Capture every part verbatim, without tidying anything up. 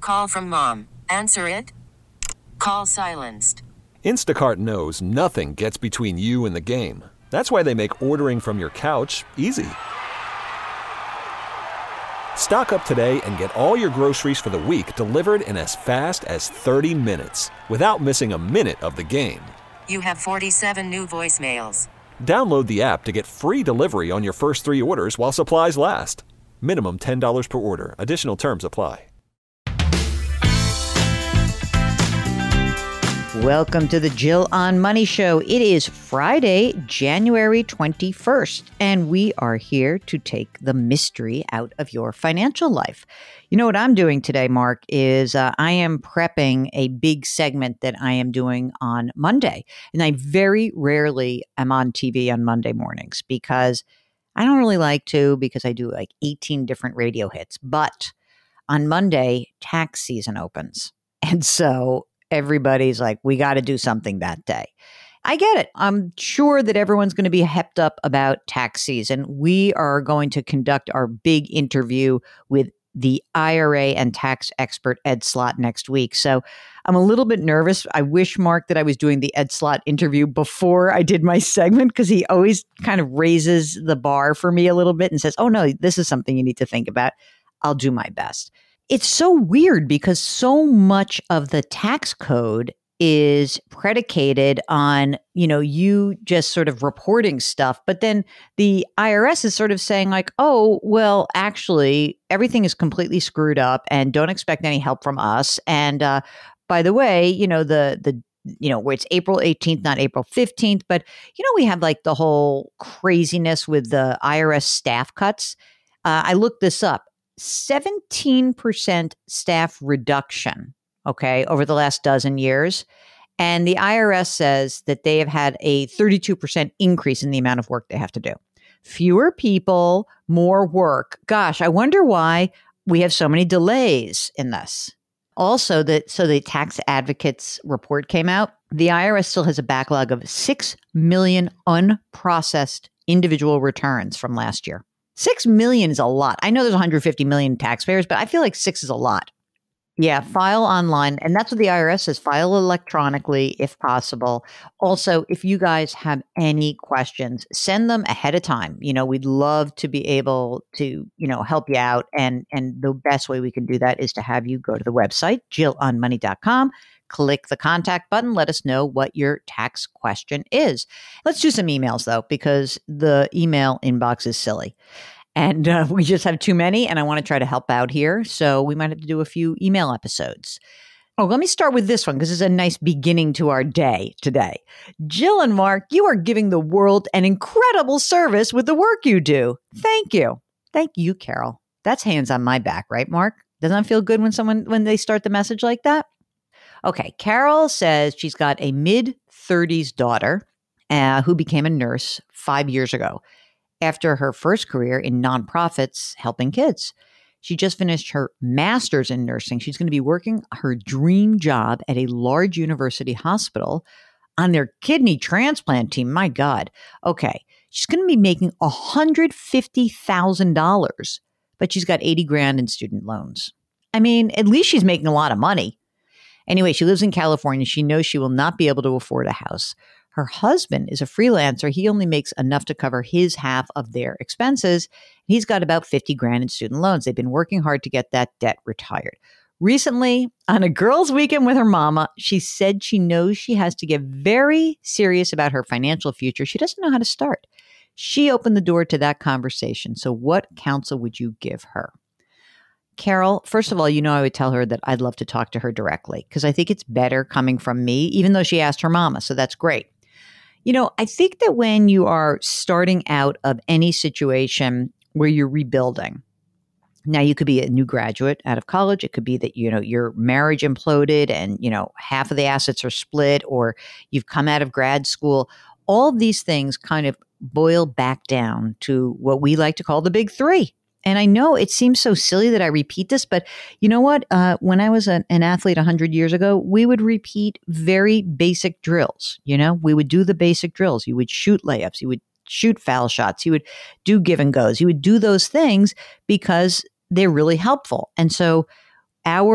Call from mom. Answer it. Call silenced. Instacart knows nothing gets between you and the game. That's why they make ordering from your couch easy. Stock up today and get all your groceries for the week delivered in as fast as thirty minutes without missing a minute of the game. You have forty-seven new voicemails. Download the app to get free delivery on your first three orders while supplies last. Minimum ten dollars per order. Additional terms apply. Welcome to the Jill on Money Show. It is Friday, January twenty-first, and we are here to take the mystery out of your financial life. You know what I'm doing today, Mark, is uh, I am prepping a big segment that I am doing on Monday. And I very rarely am on T V on Monday mornings because I don't really like to, because I do like eighteen different radio hits. But on Monday, tax season opens. And so everybody's like, we got to do something that day. I get it. I'm sure that everyone's going to be hepped up about tax season. We are going to conduct our big interview with the I R A and tax expert Ed Slott next week. So I'm a little bit nervous. I wish, Mark, that I was doing the Ed Slott interview before I did my segment, because he always kind of raises the bar for me a little bit and says, oh, no, this is something you need to think about. I'll do my best. It's so weird because so much of the tax code is predicated on, you know, you just sort of reporting stuff. But then the I R S is sort of saying like, oh, well, actually, everything is completely screwed up and don't expect any help from us. And uh, by the way, you know, the the you know, where it's April eighteenth, not April fifteenth. But, you know, we have like the whole craziness with the I R S staff cuts. Uh, I looked this up. seventeen percent staff reduction, okay, over the last dozen years. And the I R S says that they have had a thirty-two percent increase in the amount of work they have to do. Fewer people, more work. Gosh, I wonder why we have so many delays in this. Also, that so the tax advocates report came out. The I R S still has a backlog of six million unprocessed individual returns from last year. Six million is a lot. I know there's one hundred fifty million taxpayers, but I feel like six is a lot. Yeah, file online. And that's what the I R S says. File electronically if possible. Also, if you guys have any questions, send them ahead of time. You know, we'd love to be able to, you know, help you out. And, and the best way we can do that is to have you go to the website, jill on money dot com. Click the contact button. Let us know what your tax question is. Let's do some emails, though, because the email inbox is silly. And uh, we just have too many, and I want to try to help out here. So we might have to do a few email episodes. Oh, let me start with this one, because it's a nice beginning to our day today. Jill and Mark, you are giving the world an incredible service with the work you do. Thank you. Thank you, Carol. That's hands on my back, right, Mark? Doesn't that feel good when someone when they start the message like that? Okay, Carol says she's got a mid-thirties daughter uh, who became a nurse five years ago after her first career in nonprofits helping kids. She just finished her master's in nursing. She's going to be working her dream job at a large university hospital on their kidney transplant team. My God. Okay, she's going to be making one hundred fifty thousand dollars, but she's got eighty grand in student loans. I mean, at least she's making a lot of money. Anyway, she lives in California. She knows she will not be able to afford a house. Her husband is a freelancer. He only makes enough to cover his half of their expenses. He's got about fifty grand in student loans. They've been working hard to get that debt retired. Recently, on a girls' weekend with her mama, she said she knows she has to get very serious about her financial future. She doesn't know how to start. She opened the door to that conversation. So what counsel would you give her? Carol, first of all, you know, I would tell her that I'd love to talk to her directly because I think it's better coming from me, even though she asked her mama. So that's great. You know, I think that when you are starting out of any situation where you're rebuilding, now you could be a new graduate out of college. It could be that, you know, your marriage imploded and, you know, half of the assets are split, or you've come out of grad school. All of these things kind of boil back down to what we like to call the big three. And I know it seems so silly that I repeat this, but you know what? Uh, when I was an, an athlete one hundred years ago, we would repeat very basic drills. You know, we would do the basic drills. You would shoot layups. You would shoot foul shots. You would do give and goes. You would do those things because they're really helpful. And so our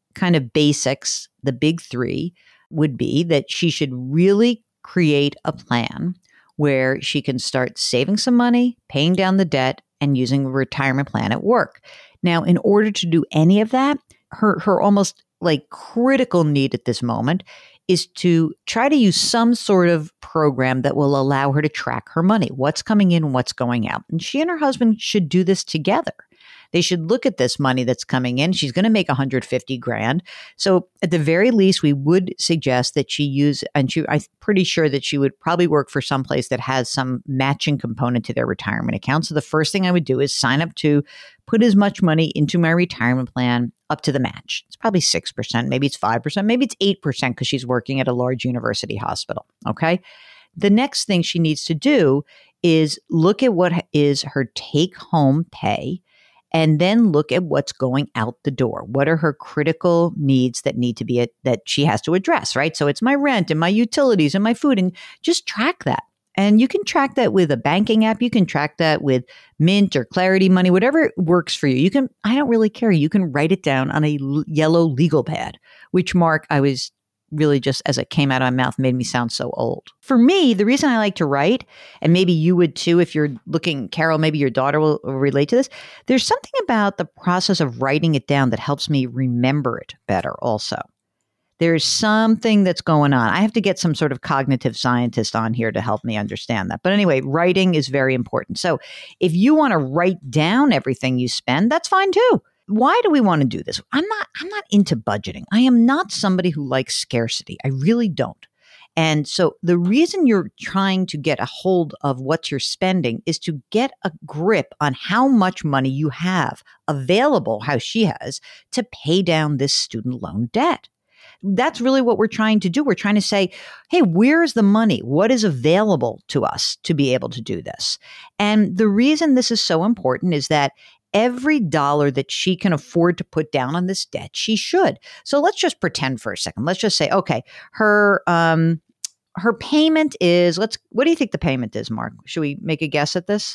kind of basics, the big three, would be that she should really create a plan where she can start saving some money, paying down the debt, and using a retirement plan at work. Now, in order to do any of that, her her almost like critical need at this moment is to try to use some sort of program that will allow her to track her money, what's coming in, what's going out. And she and her husband should do this together. They should look at this money that's coming in. She's going to make one hundred fifty grand. So at the very least, we would suggest that she use, and she, I'm pretty sure that she would probably work for some place that has some matching component to their retirement account. So the first thing I would do is sign up to put as much money into my retirement plan up to the match. It's probably six percent, maybe it's five percent, maybe it's eight percent because she's working at a large university hospital. Okay. The next thing she needs to do is look at what is her take home pay, and then look at what's going out the door. What are her critical needs that need to be, a, that she has to address, right? So it's my rent and my utilities and my food, and just track that. And you can track that with a banking app. You can track that with Mint or Clarity Money, whatever works for you. You can, I don't really care. You can write it down on a l- yellow legal pad, which, Mark, I was really just, as it came out of my mouth, made me sound so old. For me, the reason I like to write, and maybe you would too if you're looking, Carol, maybe your daughter will, will relate to this. There's something about the process of writing it down that helps me remember it better also. There's something that's going on. I have to get some sort of cognitive scientist on here to help me understand that. But anyway, writing is very important. So if you want to write down everything you spend, that's fine too. Why do we want to do this? I'm not, I'm not into budgeting. I am not somebody who likes scarcity. I really don't. And so the reason you're trying to get a hold of what you're spending is to get a grip on how much money you have available, how she has, to pay down this student loan debt. That's really what we're trying to do. We're trying to say, hey, where's the money? What is available to us to be able to do this? And the reason this is so important is that every dollar that she can afford to put down on this debt, she should. So let's just pretend for a second. Let's just say, okay, her um, her payment is, let's, what do you think the payment is, Mark? Should we make a guess at this?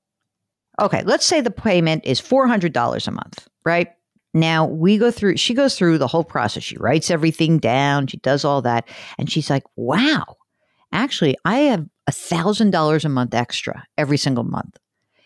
Okay, let's say the payment is four hundred dollars a month, right? Now we go through, she goes through the whole process. She writes everything down. She does all that. And she's like, wow, actually, I have one thousand dollars a month extra every single month.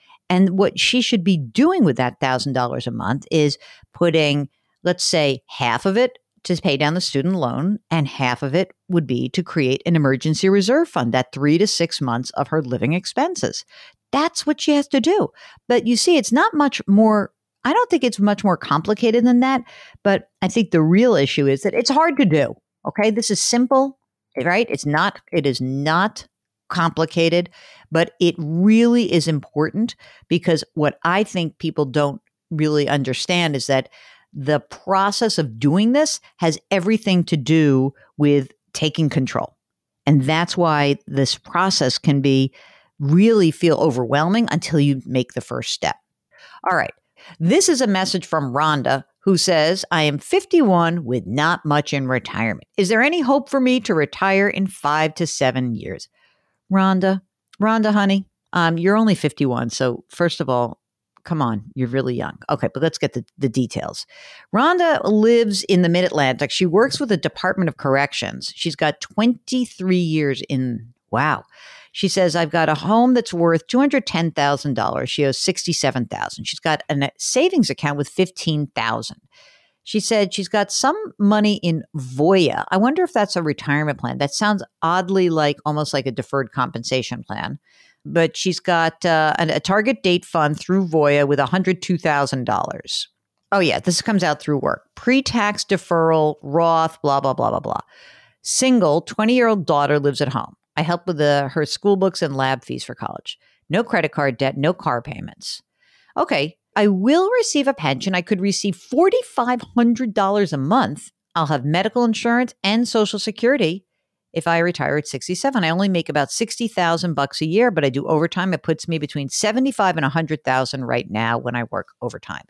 And what she should be doing with that one thousand dollars a month is putting, let's say, half of it to pay down the student loan, and half of it would be to create an emergency reserve fund, that three to six months of her living expenses. That's what she has to do. But you see, it's not much more, I don't think it's much more complicated than that. But I think the real issue is that it's hard to do. Okay, this is simple, right? It's not, it is not complicated, but it really is important, because what I think people don't really understand is that the process of doing this has everything to do with taking control. And that's why this process can be really feel overwhelming until you make the first step. All right. This is a message from Rhonda, who says, I am fifty-one with not much in retirement. Is there any hope for me to retire in five to seven years? Rhonda, Rhonda, honey, um, you're only fifty-one. So first of all, come on, you're really young. Okay, but let's get the, the details. Rhonda lives in the Mid-Atlantic. She works with the Department of Corrections. She's got twenty-three years in, wow. She says, I've got a home that's worth two hundred ten thousand dollars. She owes sixty-seven thousand dollars. She's got a savings account with fifteen thousand dollars. She said she's got some money in Voya. I wonder if that's a retirement plan. That sounds oddly like almost like a deferred compensation plan. But she's got uh, a, a target date fund through Voya with one hundred two thousand dollars. Oh, yeah, this comes out through work. Pre-tax deferral, Roth, blah, blah, blah, blah, blah. Single, twenty-year-old daughter lives at home. I help with the, her school books and lab fees for college. No credit card debt, no car payments. Okay. I will receive a pension. I could receive four thousand five hundred dollars a month. I'll have medical insurance and Social Security if I retire at sixty-seven. I only make about sixty thousand bucks a year, but I do overtime. It puts me between seventy-five and one hundred thousand right now when I work overtime.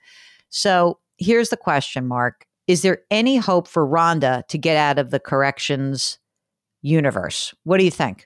So here's the question, Mark. Is there any hope for Rhonda to get out of the corrections universe? What do you think?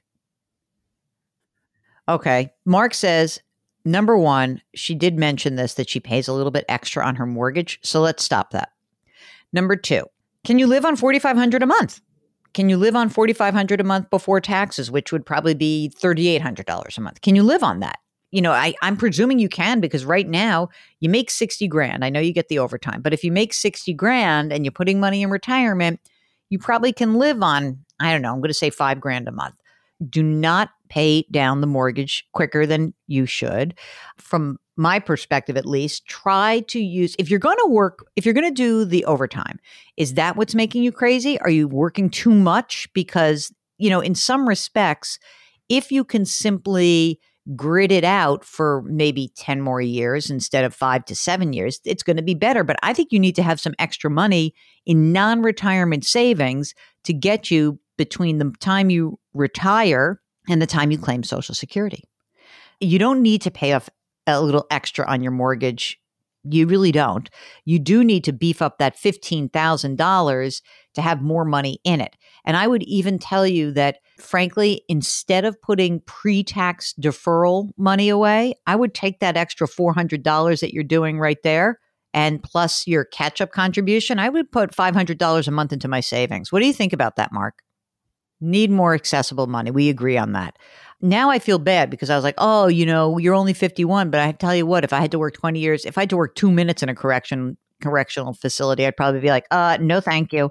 Okay. Mark says, number one, she did mention this, that she pays a little bit extra on her mortgage. So let's stop that. Number two, can you live on forty-five hundred dollars a month? Can you live on forty-five hundred dollars a month before taxes, which would probably be thirty-eight hundred dollars a month? Can you live on that? You know, I, I'm presuming you can, because right now you make sixty grand. I know you get the overtime, but if you make sixty grand and you're putting money in retirement, you probably can live on, I don't know, I'm going to say five grand a month. Do not pay down the mortgage quicker than you should. From my perspective, at least, try to use, if you're going to work, if you're going to do the overtime, is that what's making you crazy? Are you working too much? Because, you know, in some respects, if you can simply grid it out for maybe ten more years instead of five to seven years, it's going to be better. But I think you need to have some extra money in non-retirement savings to get you between the time you retire and the time you claim Social Security. You don't need to pay off a little extra on your mortgage. You really don't. You do need to beef up that fifteen thousand dollars to have more money in it. And I would even tell you that, frankly, instead of putting pre-tax deferral money away, I would take that extra four hundred dollars that you're doing right there, and plus your catch-up contribution, I would put five hundred dollars a month into my savings. What do you think about that, Mark? Need more accessible money. We agree on that. Now I feel bad because I was like, oh, you know, you're only fifty-one, but I tell you what, if I had to work twenty years, if I had to work two minutes in a correction correctional facility, I'd probably be like, uh, no, thank you.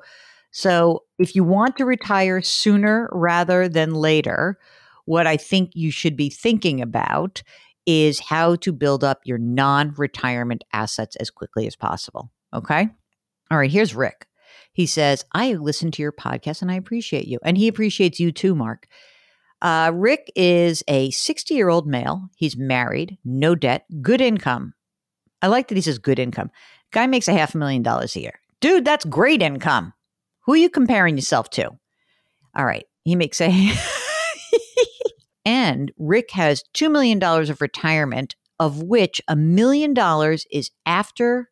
So if you want to retire sooner rather than later, what I think you should be thinking about is how to build up your non-retirement assets as quickly as possible. Okay? All right, here's Rick. He says, I listen to your podcast and I appreciate you. And he appreciates you too, Mark. Uh, Rick is a sixty-year-old male. He's married, no debt, good income. I like that he says good income. Guy makes a half a million dollars a year. Dude, that's great income. Who are you comparing yourself to? All right. He makes a... And Rick has two million dollars of retirement, of which a million dollars is after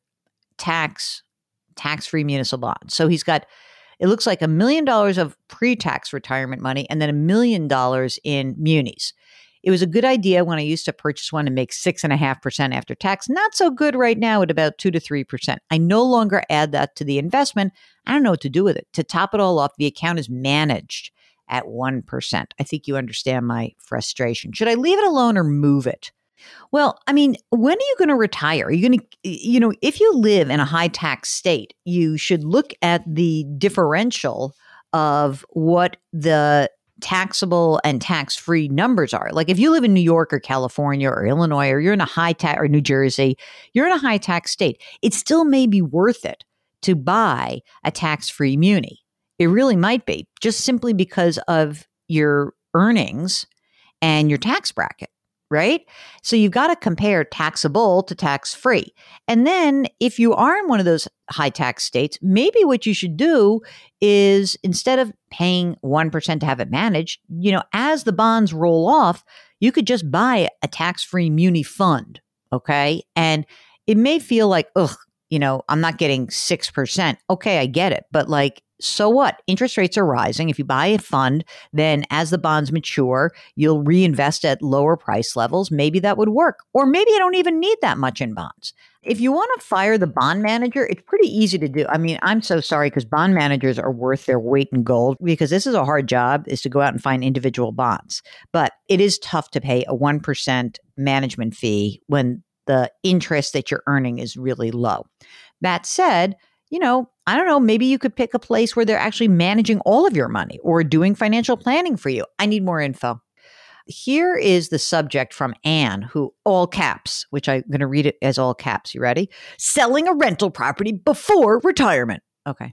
tax, tax-free municipal bonds. So he's got... It looks like a million dollars of pre-tax retirement money and then a million dollars in munis. It was a good idea when I used to purchase one and make six and a half percent after tax. Not so good right now at about two to three percent. I no longer add that to the investment. I don't know what to do with it. To top it all off, the account is managed at one percent. I think you understand my frustration. Should I leave it alone or move it? Well, I mean, when are you going to retire? Are you going to, you know, if you live in a high tax state, you should look at the differential of what the taxable and tax-free numbers are. Like if you live in New York or California or Illinois, or you're in a high tax, or New Jersey, you're in a high tax state, it still may be worth it to buy a tax-free muni. It really might be, just simply because of your earnings and your tax bracket. Right? So you've got to compare taxable to tax-free. And then if you are in one of those high tax states, maybe what you should do is, instead of paying one percent to have it managed, you know, as the bonds roll off, you could just buy a tax-free muni fund. Okay. And it may feel like, ugh, you know, I'm not getting six percent. Okay, I get it. But like, so what? Interest rates are rising. If you buy a fund, then as the bonds mature, you'll reinvest at lower price levels. Maybe that would work. Or maybe you don't even need that much in bonds. If you want to fire the bond manager, it's pretty easy to do. I mean, I'm so sorry, because bond managers are worth their weight in gold, because this is a hard job, is to go out and find individual bonds. But it is tough to pay a one percent management fee when the interest that you're earning is really low. That said, you know, I don't know, maybe you could pick a place where they're actually managing all of your money or doing financial planning for you. I need more info. Here is the subject from Anne, who, all caps, which I'm going to read it as all caps. You ready? Selling a rental property before retirement. Okay.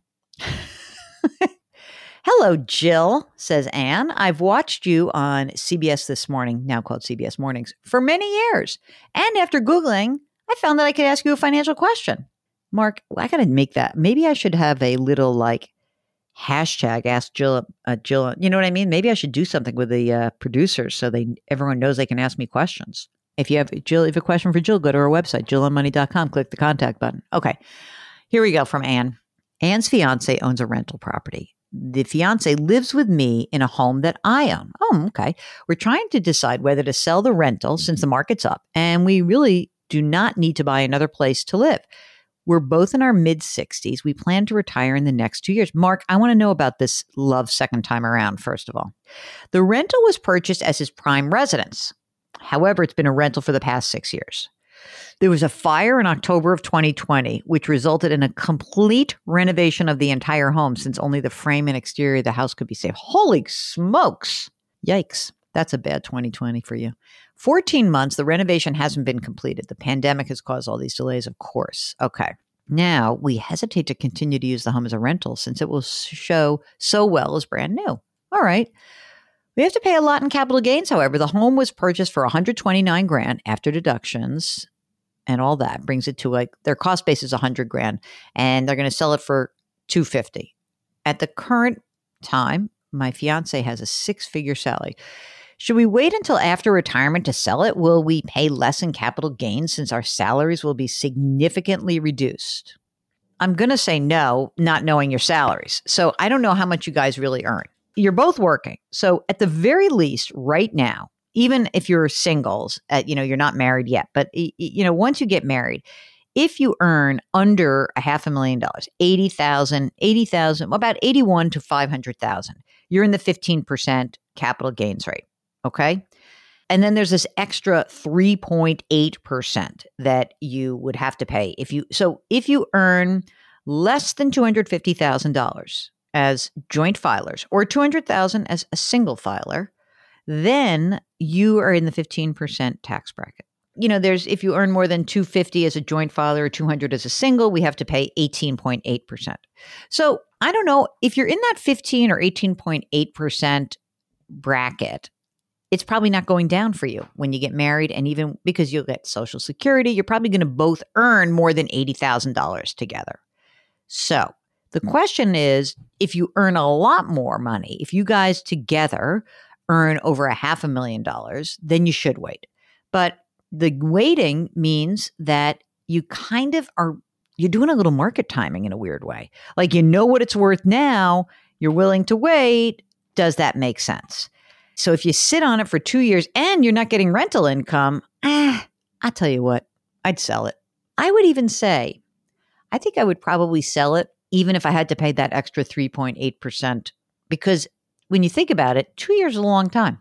Hello, Jill, says Anne. I've watched you on C B S This Morning, now called C B S Mornings, for many years. And after Googling, I found that I could ask you a financial question. Mark, I got to make that. Maybe I should have a little like hashtag ask Jill, uh, Jill. You know what I mean? Maybe I should do something with the uh, producers so they everyone knows they can ask me questions. If you have Jill, if you have a question for Jill, go to our website, jill on money dot com, click the contact button. Okay. Here we go from Anne. Anne's fiance owns a rental property. The fiance lives with me in a home that I own. Oh, okay. We're trying to decide whether to sell the rental since the market's up, and we really do not need to buy another place to live. We're both in our mid-sixties. We plan to retire in the next two years. Mark, I want to know about this love second time around, first of all. The rental was purchased as his prime residence. However, it's been a rental for the past six years. There was a fire in October of twenty twenty, which resulted in a complete renovation of the entire home since only the frame and exterior of the house could be saved. Holy smokes. Yikes. That's a bad twenty twenty for you. fourteen months, the renovation hasn't been completed. The pandemic has caused all these delays, of course. Okay. Now, we hesitate to continue to use the home as a rental since it will show so well as brand new. All right. We have to pay a lot in capital gains, however. The home was purchased for one hundred twenty-nine grand after deductions and all that. Brings it to like their cost base is one hundred grand and they're going to sell it for two hundred fifty. At the current time, my fiance has a six-figure salary. Should we wait until after retirement to sell it? Will we pay less in capital gains since our salaries will be significantly reduced? I'm going to say no, not knowing your salaries. So I don't know how much you guys really earn. You're both working. So at the very least, right now, even if you're singles, uh, you know, you're not married yet, but, you know, once you get married, if you earn under a half a million dollars, eighty thousand, eighty thousand, about eighty-one to five hundred thousand, you're in the fifteen percent capital gains rate. Okay. And then there's this extra three point eight percent that you would have to pay if you, so if you earn less than two hundred fifty thousand dollars as joint filers or two hundred thousand dollars as a single filer, then you are in the fifteen percent tax bracket. You know, there's, if you earn more than two hundred fifty as a joint filer or two hundred as a single, we have to pay eighteen point eight percent. So I don't know if you're in that fifteen or eighteen point eight percent bracket, it's probably not going down for you when you get married. And even because you'll get Social Security, you're probably going to both earn more than eighty thousand dollars together. So the question is, if you earn a lot more money, if you guys together earn over a half a million dollars, then you should wait. But the waiting means that you kind of are, you're doing a little market timing in a weird way. Like, you know what it's worth now, you're willing to wait. Does that make sense? So if you sit on it for two years and you're not getting rental income, ah, I'll tell you what, I'd sell it. I would even say, I think I would probably sell it even if I had to pay that extra three point eight percent, because when you think about it, two years is a long time.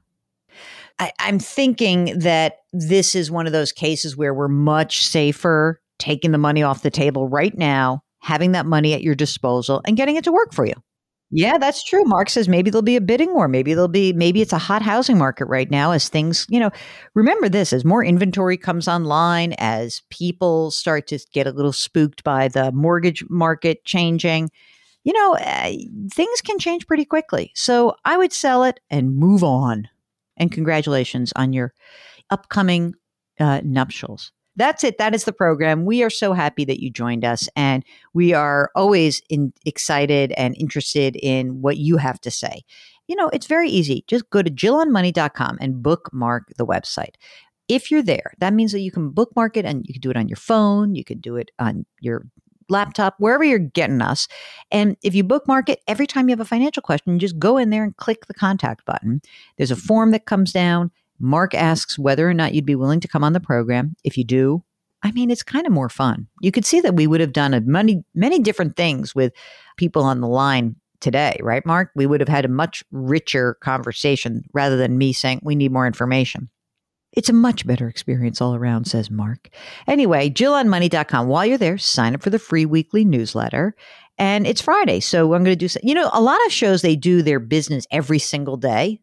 I, I'm thinking that this is one of those cases where we're much safer taking the money off the table right now, having that money at your disposal and getting it to work for you. Yeah, that's true. Mark says maybe there'll be a bidding war. Maybe there'll be, maybe it's a hot housing market right now as things, you know, remember this, as more inventory comes online, as people start to get a little spooked by the mortgage market changing, you know, uh, things can change pretty quickly. So I would sell it and move on. And congratulations on your upcoming uh, nuptials. That's it. That is the program. We are so happy that you joined us, and we are always in, excited and interested in what you have to say. You know, it's very easy. Just go to jill on money dot com and bookmark the website. If you're there, that means that you can bookmark it, and you can do it on your phone. You can do it on your laptop, wherever you're getting us. And if you bookmark it, every time you have a financial question, you just go in there and click the contact button. There's a form that comes down. Mark asks whether or not you'd be willing to come on the program. If you do, I mean, it's kind of more fun. You could see that we would have done a many, many different things with people on the line today, right, Mark? We would have had a much richer conversation rather than me saying we need more information. It's a much better experience all around, says Mark. Anyway, jill on money dot com. While you're there, sign up for the free weekly newsletter. And it's Friday, so I'm going to do, you know, a lot of shows, they do their business every single day.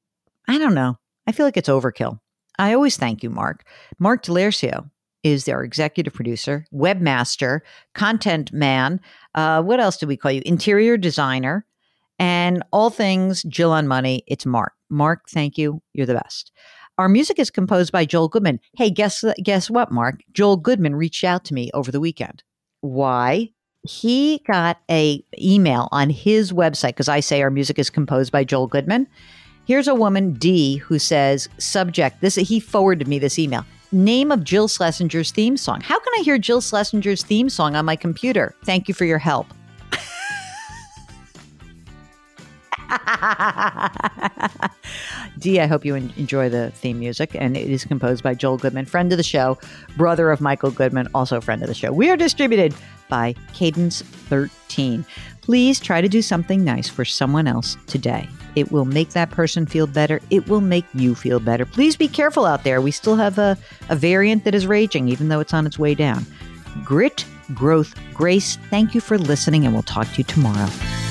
I don't know. I feel like it's overkill. I always thank you, Mark. Mark Delarcio is our executive producer, webmaster, content man. Uh, what else do we call you? Interior designer. And all things Jill on Money, it's Mark. Mark, thank you. You're the best. Our music is composed by Joel Goodman. Hey, guess guess what, Mark? Joel Goodman reached out to me over the weekend. Why? He got a email on his website, because I say our music is composed by Joel Goodman. Here's a woman, D, who says, subject, this, he forwarded me this email. Name of Jill Schlesinger's theme song. How can I hear Jill Schlesinger's theme song on my computer? Thank you for your help. Dee, I hope you en- enjoy the theme music, and it is composed by Joel Goodman, friend of the show, brother of Michael Goodman, also friend of the show. We are distributed by Cadence thirteen. Please try to do something nice for someone else today. It will make that person feel better. It will make you feel better. Please be careful out there. We still have a, a variant that is raging, even though it's on its way down. Grit, growth, grace. Thank you for listening, and we'll talk to you tomorrow.